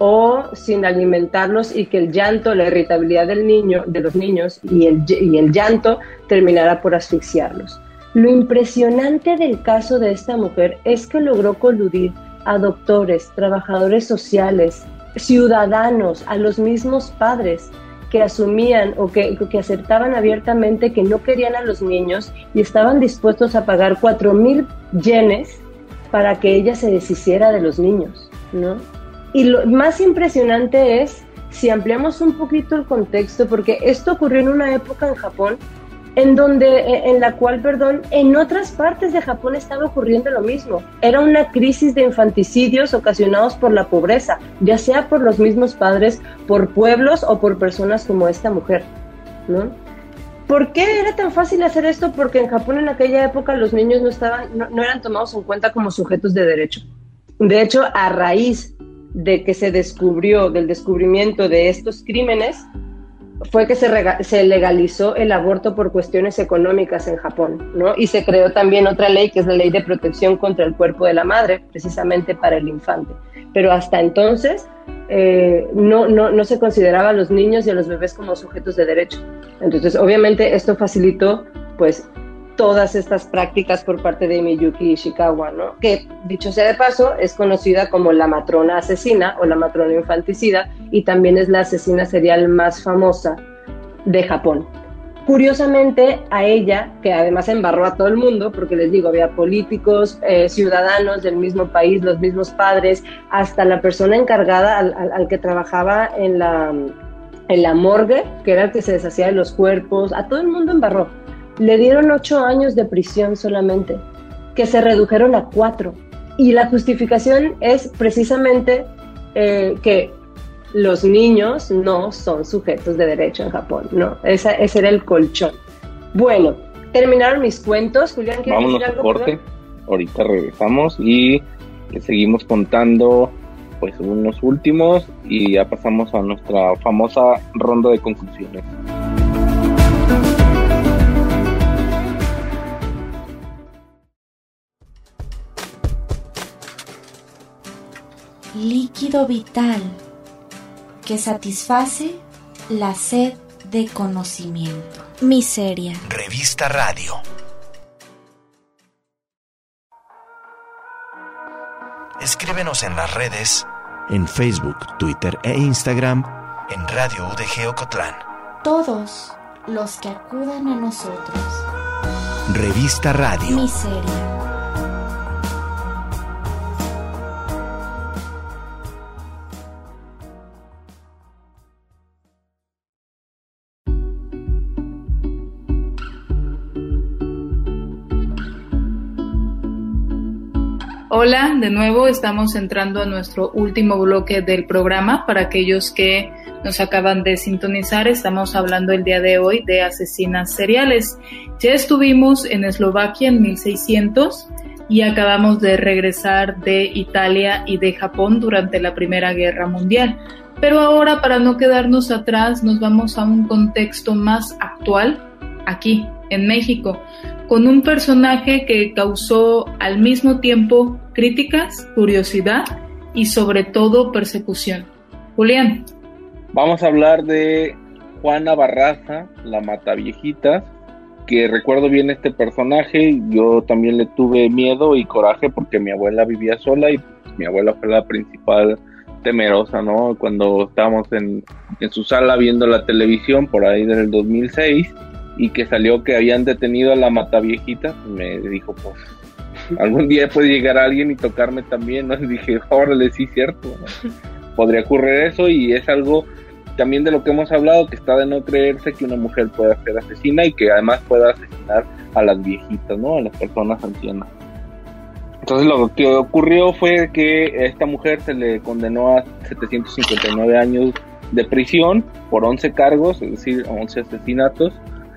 Speaker 3: o sin alimentarlos y que el llanto, la irritabilidad del niño, de los niños y el, y el llanto terminara por asfixiarlos. Lo impresionante del caso de esta mujer es que logró coludir a doctores, trabajadores sociales, ciudadanos, a los mismos padres que asumían o que, que aceptaban abiertamente que no querían a los niños y estaban dispuestos a pagar cuatro mil yenes para que ella se deshiciera de los niños, ¿no? Y lo más impresionante es, si ampliamos un poquito el contexto, porque esto ocurrió en una época en Japón, en donde, en la cual, perdón, en otras partes de Japón estaba ocurriendo lo mismo. Era una crisis de infanticidios ocasionados por la pobreza, ya sea por los mismos padres, por pueblos o por personas como esta mujer, ¿no? ¿Por qué era tan fácil hacer esto? Porque en Japón en aquella época los niños no estaban, no, no eran tomados en cuenta como sujetos de derecho. De hecho, a raíz de que se descubrió, del descubrimiento de estos crímenes, fue que se, rega- se legalizó el aborto por cuestiones económicas en Japón, ¿no? Y se creó también otra ley, que es la Ley de Protección contra el Cuerpo de la Madre, precisamente para el infante. Pero hasta entonces eh, no, no, no se consideraba a los niños y a los bebés como sujetos de derecho. Entonces, obviamente, esto facilitó, pues, todas estas prácticas por parte de Miyuki Ishikawa, ¿no? Que, dicho sea de paso, es conocida como la matrona asesina o la matrona infanticida, y también es la asesina serial más famosa de Japón. Curiosamente, a ella, que además embarró a todo el mundo, porque les digo, había políticos, eh, ciudadanos del mismo país, los mismos padres, hasta la persona encargada al, al, al que trabajaba en la, en la morgue, que era el que se deshacía de los cuerpos, a todo el mundo embarró. Le dieron ocho años de prisión solamente, que se redujeron a cuatro. Y la justificación es precisamente eh, que los niños no son sujetos de derecho en Japón, ¿no? Esa, ese era el colchón. Bueno, terminaron mis cuentos. Julián, ¿quieres
Speaker 4: Vámonos
Speaker 3: decir algo?
Speaker 4: a corte. Ahorita regresamos y les seguimos contando pues unos últimos y ya pasamos a nuestra famosa ronda de conclusiones.
Speaker 1: Líquido vital que satisface la sed de conocimiento. Miseria.
Speaker 2: Revista Radio. Escríbenos en las redes, en Facebook, Twitter e Instagram, en Radio U D G Ocotlán.
Speaker 1: Todos los que acudan a nosotros.
Speaker 2: Revista Radio.
Speaker 1: Miseria.
Speaker 5: Hola, de nuevo estamos entrando a nuestro último bloque del programa. Para aquellos que nos acaban de sintonizar, estamos hablando el día de hoy de asesinas seriales. Ya estuvimos en Eslovaquia en mil seiscientos y acabamos de regresar de Italia y de Japón durante la Primera Guerra Mundial. Pero ahora, para no quedarnos atrás, nos vamos a un contexto más actual, aquí, en México, con un personaje que causó al mismo tiempo críticas, curiosidad y sobre todo persecución. Julián.
Speaker 4: Vamos a hablar de Juana Barraza, la Mataviejitas, que recuerdo bien este personaje. Yo también le tuve miedo y coraje porque mi abuela vivía sola y pues, mi abuela fue la principal temerosa, ¿no? Cuando estábamos en, en su sala viendo la televisión por ahí del dos mil seis y que salió que habían detenido a la Mataviejitas, me dijo, pues, algún día puede llegar alguien y tocarme también, ¿no? Y dije, órale, sí, cierto, ¿no? Podría ocurrir eso, y es algo también de lo que hemos hablado, que está de no creerse que una mujer pueda ser asesina y que además pueda asesinar a las viejitas, ¿no? A las personas ancianas. Entonces lo que ocurrió fue que a esta mujer se le condenó a setecientos cincuenta y nueve años de prisión por once cargos, es decir, once asesinatos,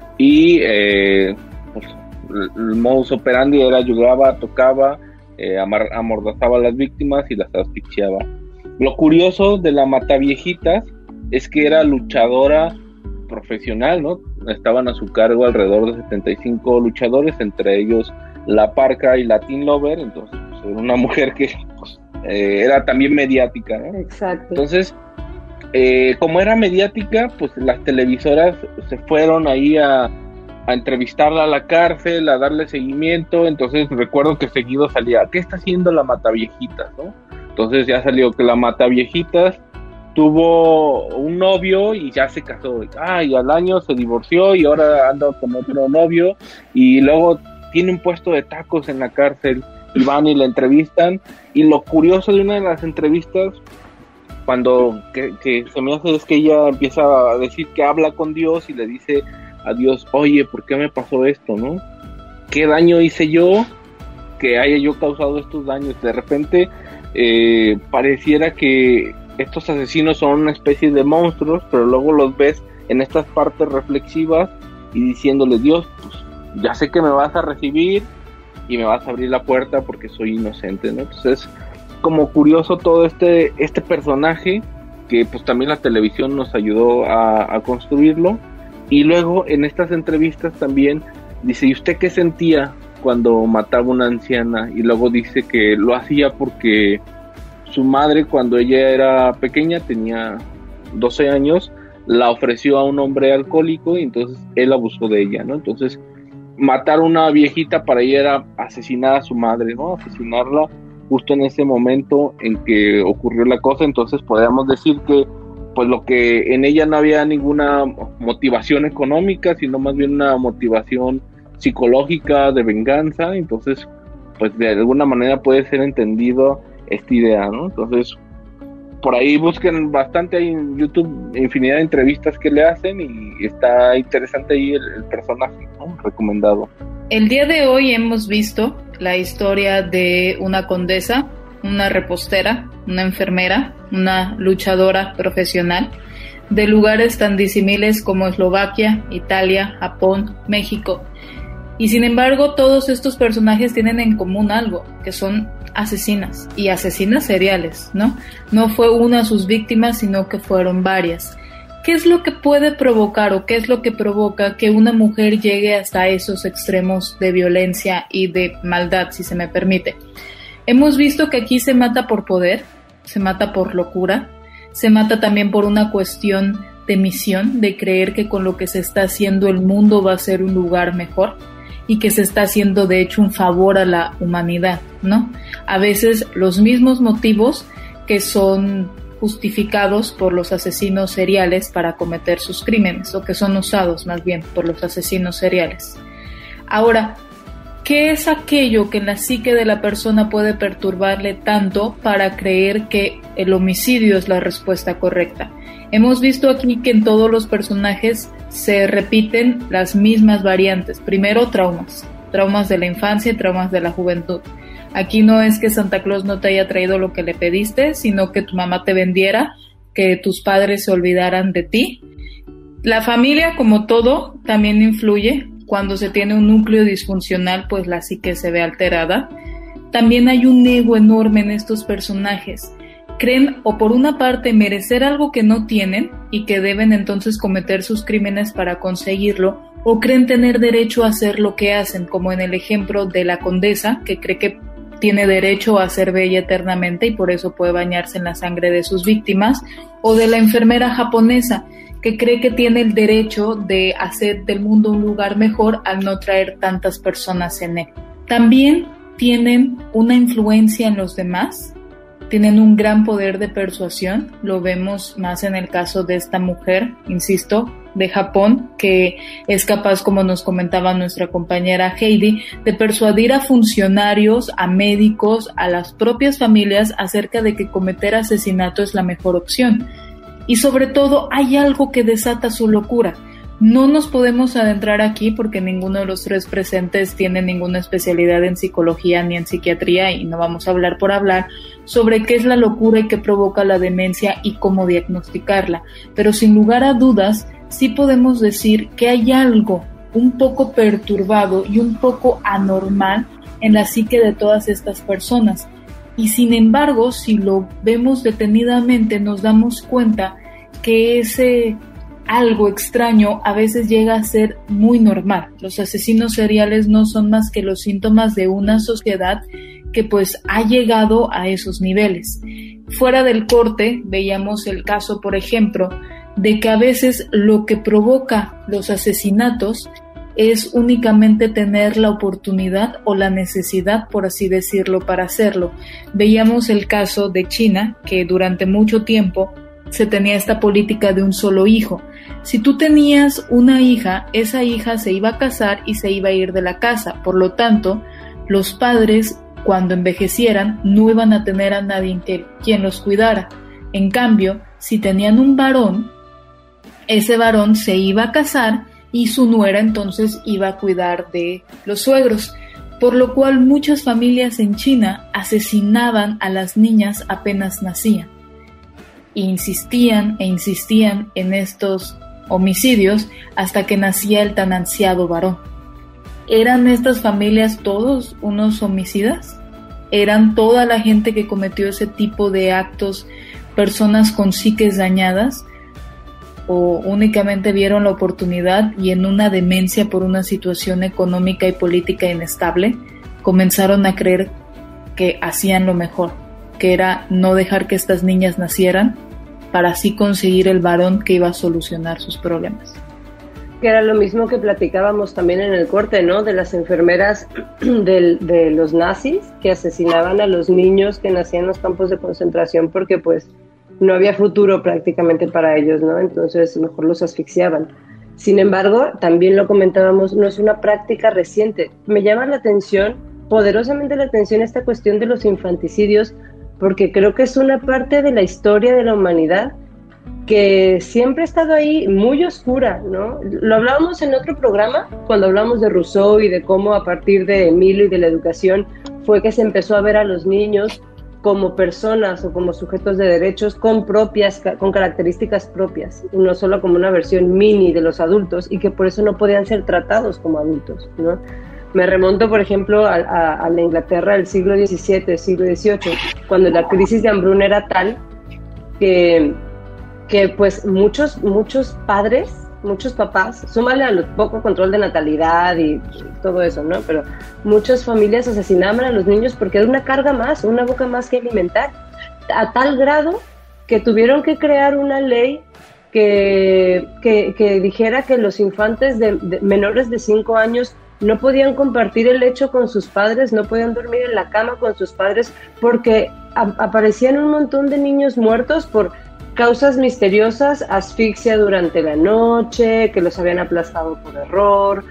Speaker 4: y eh, pues, el modus operandi era ayudaba, tocaba, eh, amar, amordazaba a las víctimas y las asfixiaba. Lo curioso de la Mataviejitas es que era luchadora profesional, ¿no? Estaban a su cargo alrededor de setenta y cinco luchadores, entre ellos La Parca y Latin Lover. Entonces pues, era una mujer que pues, eh, era también mediática, ¿no?
Speaker 3: Exacto.
Speaker 4: Entonces, eh, como era mediática, pues las televisoras se fueron ahí a, a entrevistarla a la cárcel, a darle seguimiento. Entonces recuerdo que seguido salía, ¿qué está haciendo la Mataviejitas, no? Entonces ya salió que la Mataviejitas tuvo un novio y ya se casó. Ah, y al año se divorció y ahora anda con otro novio y luego tiene un puesto de tacos en la cárcel y van y la entrevistan. Y lo curioso de una de las entrevistas, cuando que, que se me hace, es que ella empieza a decir que habla con Dios y le dice a Dios, oye, ¿por qué me pasó esto, no? ¿Qué daño hice yo que haya yo causado estos daños? De repente eh, pareciera que estos asesinos son una especie de monstruos, pero luego los ves en estas partes reflexivas y diciéndole, Dios, pues ya sé que me vas a recibir y me vas a abrir la puerta porque soy inocente, ¿no? Entonces, como curioso todo este este personaje, que pues también la televisión nos ayudó a, a construirlo. Y luego en estas entrevistas también dice, ¿y usted qué sentía cuando mataba a una anciana? Y luego dice que lo hacía porque su madre, cuando ella era pequeña, tenía doce años, la ofreció a un hombre alcohólico y entonces él abusó de ella, ¿no? Entonces, matar a una viejita para ella era asesinar a su madre, ¿no? Asesinarla justo en ese momento en que ocurrió la cosa. Entonces podríamos decir que pues lo que en ella no había ninguna motivación económica, sino más bien una motivación psicológica de venganza. Entonces, pues de alguna manera puede ser entendido esta idea, ¿no? Entonces, por ahí busquen bastante, hay en YouTube infinidad de entrevistas que le hacen y está interesante ahí el, el personaje, ¿no? Recomendado.
Speaker 5: El día de hoy hemos visto la historia de una condesa, una repostera, una enfermera, una luchadora profesional de lugares tan disímiles como Eslovaquia, Italia, Japón, México. Y sin embargo, todos estos personajes tienen en común algo, que son asesinas, y asesinas seriales, ¿no? No fue una de sus víctimas, sino que fueron varias. ¿Qué es lo que puede provocar o qué es lo que provoca que una mujer llegue hasta esos extremos de violencia y de maldad, si se me permite? Hemos visto que aquí se mata por poder, se mata por locura, se mata también por una cuestión de misión, de creer que con lo que se está haciendo el mundo va a ser un lugar mejor y que se está haciendo de hecho un favor a la humanidad, ¿no? A veces los mismos motivos que son justificados por los asesinos seriales para cometer sus crímenes, o que son usados más bien por los asesinos seriales. Ahora, ¿qué es aquello que en la psique de la persona puede perturbarle tanto para creer que el homicidio es la respuesta correcta? Hemos visto aquí que en todos los personajes se repiten las mismas variantes. Primero, traumas, traumas de la infancia y traumas de la juventud. Aquí no es que Santa Claus no te haya traído lo que le pediste, sino que tu mamá te vendiera, que tus padres se olvidaran de ti. La familia, como todo, también influye. Cuando se tiene un núcleo disfuncional, pues la psique se ve alterada. También hay un ego enorme en estos personajes. Creen, o por una parte, merecer algo que no tienen y que deben entonces cometer sus crímenes para conseguirlo, o creen tener derecho a hacer lo que hacen, como en el ejemplo de la condesa, que cree que tiene derecho a ser bella eternamente y por eso puede bañarse en la sangre de sus víctimas, o de la enfermera japonesa, que cree que tiene el derecho de hacer del mundo un lugar mejor al no traer tantas personas en él. También tienen una influencia en los demás, tienen un gran poder de persuasión, lo vemos más en el caso de esta mujer, insisto, de Japón, que es capaz, como nos comentaba nuestra compañera Heidi, de persuadir a funcionarios, a médicos, a las propias familias acerca de que cometer asesinato es la mejor opción. Y sobre todo hay algo que desata su locura. No nos podemos adentrar aquí porque ninguno de los tres presentes tiene ninguna especialidad en psicología ni en psiquiatría y no vamos a hablar por hablar sobre qué es la locura y qué provoca la demencia y cómo diagnosticarla. Pero sin lugar a dudas, sí podemos decir que hay algo un poco perturbado y un poco anormal en la psique de todas estas personas. Y sin embargo, si lo vemos detenidamente, nos damos cuenta que ese algo extraño a veces llega a ser muy normal. Los asesinos seriales no son más que los síntomas de una sociedad que pues ha llegado a esos niveles. Fuera del corte veíamos el caso, por ejemplo, de que a veces lo que provoca los asesinatos es únicamente tener la oportunidad o la necesidad, por así decirlo, para hacerlo. Veíamos el caso de China, que durante mucho tiempo se tenía esta política de un solo hijo. Si tú tenías una hija, esa hija se iba a casar y se iba a ir de la casa. Por lo tanto, los padres, cuando envejecieran, no iban a tener a nadie que, quien los cuidara. En cambio, si tenían un varón, ese varón se iba a casar y su nuera entonces iba a cuidar de los suegros, por lo cual muchas familias en China asesinaban a las niñas apenas nacían. E insistían e insistían en estos homicidios hasta que nacía el tan ansiado varón. ¿Eran estas familias todos unos homicidas? ¿Eran toda la gente que cometió ese tipo de actos personas con psiques dañadas? ¿O únicamente vieron la oportunidad y en una demencia por una situación económica y política inestable comenzaron a creer que hacían lo mejor, que era no dejar que estas niñas nacieran para así conseguir el varón que iba a solucionar sus problemas?
Speaker 3: Que era lo mismo que platicábamos también en el corte, ¿no? De las enfermeras de, de los nazis que asesinaban a los niños que nacían en los campos de concentración porque pues no había futuro prácticamente para ellos, ¿no? Entonces mejor los asfixiaban. Sin embargo, también lo comentábamos, no es una práctica reciente. Me llama la atención, poderosamente la atención, esta cuestión de los infanticidios, porque creo que es una parte de la historia de la humanidad que siempre ha estado ahí muy oscura, ¿no? Lo hablábamos en otro programa, cuando hablamos de Rousseau y de cómo a partir de Emilio y de la educación fue que se empezó a ver a los niños como personas o como sujetos de derechos con propias, con características propias, no solo como una versión mini de los adultos y que por eso no podían ser tratados como adultos, ¿no? Me remonto, por ejemplo, a, a, a la Inglaterra del siglo diecisiete, siglo dieciocho, cuando la crisis de hambruna era tal que, que pues muchos, muchos padres, muchos papás, súmale a lo poco control de natalidad y todo eso, ¿no? Pero muchas familias asesinaban a los niños porque era una carga más, una boca más que alimentar, a tal grado que tuvieron que crear una ley que, que, que dijera que los infantes de, de menores de cinco años no podían compartir el lecho con sus padres, no podían dormir en la cama con sus padres porque a, aparecían un montón de niños muertos por causas misteriosas, asfixia durante la noche, que los habían aplastado por error,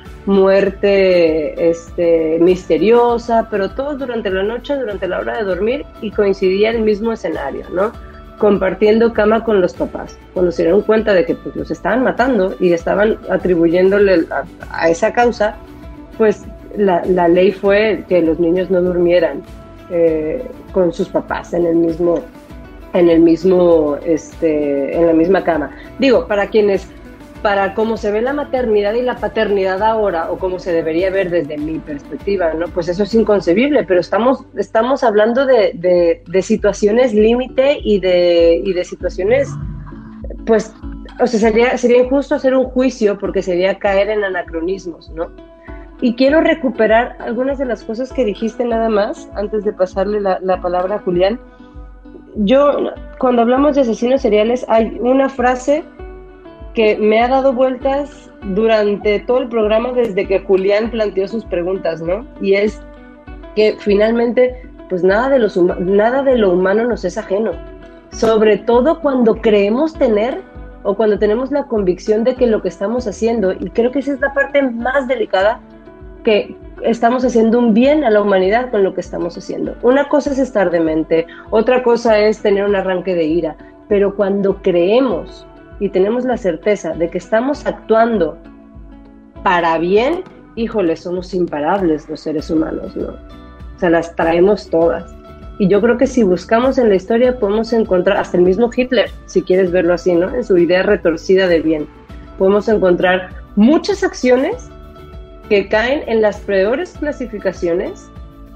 Speaker 3: muerte este, misteriosa, pero todos durante la noche, durante la hora de dormir, y coincidía el mismo escenario, ¿no? Compartiendo cama con los papás. Cuando se dieron cuenta de que pues, los estaban matando y estaban atribuyéndole a, a esa causa, pues la, la ley fue que los niños no durmieran eh, con sus papás en el mismo en el mismo, este, en la misma cama. Digo, para quienes, para cómo se ve la maternidad y la paternidad ahora, o cómo se debería ver desde mi perspectiva, ¿no? Pues eso es inconcebible, pero estamos, estamos hablando de, de, de situaciones límite y de, y de situaciones, pues, o sea, sería, sería injusto hacer un juicio porque sería caer en anacronismos, ¿no? Y quiero recuperar algunas de las cosas que dijiste nada más, antes de pasarle la, la palabra a Julián. Yo, cuando hablamos de asesinos seriales, hay una frase que me ha dado vueltas durante todo el programa desde que Julián planteó sus preguntas, ¿no? Y es que finalmente, pues nada de, los huma- nada de lo humano nos es ajeno. Sobre todo cuando creemos tener o cuando tenemos la convicción de que lo que estamos haciendo, y creo que esa es la parte más delicada, que estamos haciendo un bien a la humanidad con lo que estamos haciendo. Una cosa es estar demente, otra cosa es tener un arranque de ira, pero cuando creemos y tenemos la certeza de que estamos actuando para bien, híjole, somos imparables los seres humanos, ¿no? O sea, las traemos todas. Y yo creo que si buscamos en la historia podemos encontrar, hasta el mismo Hitler, si quieres verlo así, ¿no? En su idea retorcida de bien, podemos encontrar muchas acciones que caen en las peores clasificaciones,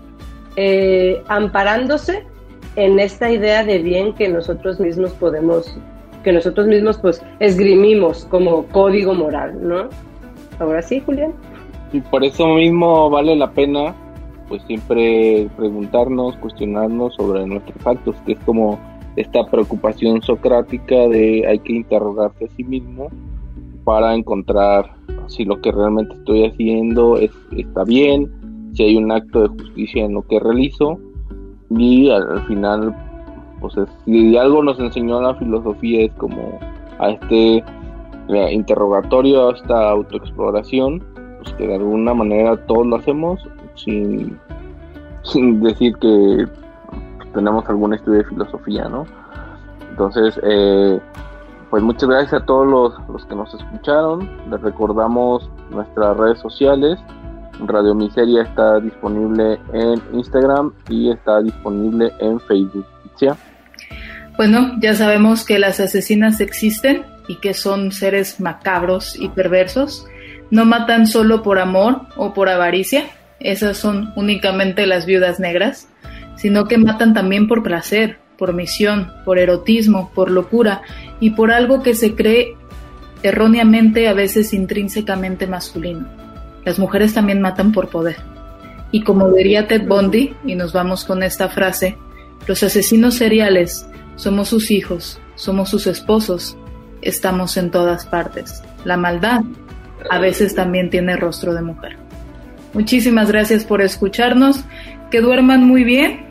Speaker 3: eh, amparándose en esta idea de bien que nosotros mismos podemos, que nosotros mismos pues esgrimimos como código moral, ¿no? Ahora sí, Julián.
Speaker 4: Y por eso mismo vale la pena pues siempre preguntarnos, cuestionarnos sobre nuestros actos, que es como esta preocupación socrática de hay que interrogarse a sí mismo para encontrar si lo que realmente estoy haciendo es, está bien, si hay un acto de justicia en lo que realizo, y al, al final, pues es, si algo nos enseñó la filosofía es como a este eh, interrogatorio, a esta autoexploración, pues que de alguna manera todos lo hacemos sin, sin decir que tenemos algún estudio de filosofía, ¿no? Entonces, eh, pues muchas gracias a todos los, los que nos escucharon. Les recordamos nuestras redes sociales. Radio Miseria está disponible en Instagram y está disponible en Facebook. ¿Sí?
Speaker 5: Bueno, ya sabemos que las asesinas existen y que son seres macabros y perversos. No matan solo por amor o por avaricia, esas son únicamente las viudas negras, sino que matan también por placer, por misión, por erotismo, por locura y por algo que se cree erróneamente, a veces intrínsecamente masculino. Las mujeres también matan por poder. Y como diría Ted Bundy, y nos vamos con esta frase, los asesinos seriales somos sus hijos, somos sus esposos, estamos en todas partes. La maldad a veces también tiene rostro de mujer. Muchísimas gracias por escucharnos, que duerman muy bien.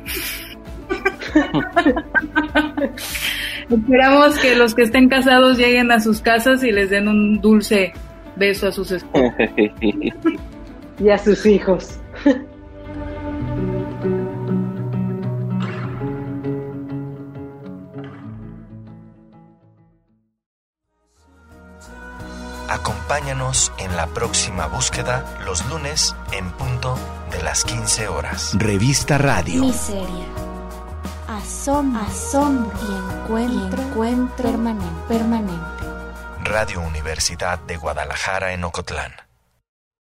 Speaker 5: Esperamos que los que estén casados lleguen a sus casas y les den un dulce beso a sus esposas.
Speaker 3: Y a sus hijos.
Speaker 2: Acompáñanos en la próxima búsqueda los lunes en punto de las quince horas. Revista Radio.
Speaker 1: Miseria, asombro, asombro y encuentro, y encuentro permanente, permanente.
Speaker 2: Radio Universidad de Guadalajara en Ocotlán.